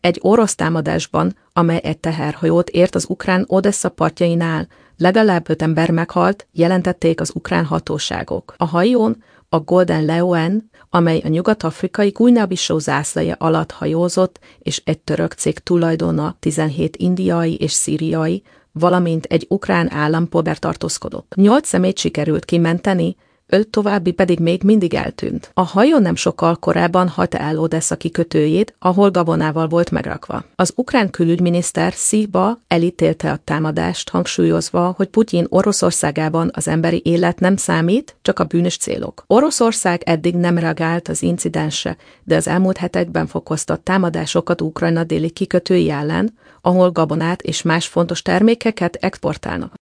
Egy orosz támadásban, amely egy teherhajót ért az ukrán Odessa partjainál, legalább 5 ember meghalt, jelentették az ukrán hatóságok. A hajón a Golden Leon, amely a nyugat-afrikai Guinea-Bissau zászlaja alatt hajózott, és egy török cég tulajdona 17 indiai és szíriai, valamint egy ukrán állampolgár tartózkodott. 8 személyt sikerült kimenteni, 5 további pedig még mindig eltűnt. A hajó nem sokkal korábban hagyta el Odessa kikötőjét, ahol gabonával volt megrakva. Az ukrán külügyminiszter Szijba elítélte a támadást, hangsúlyozva, hogy Putyin Oroszországában az emberi élet nem számít, csak a bűnös célok. Oroszország eddig nem reagált az incidensre, de az elmúlt hetekben fokozta támadásokat Ukrajna déli kikötői ellen, ahol gabonát és más fontos termékeket exportálnak.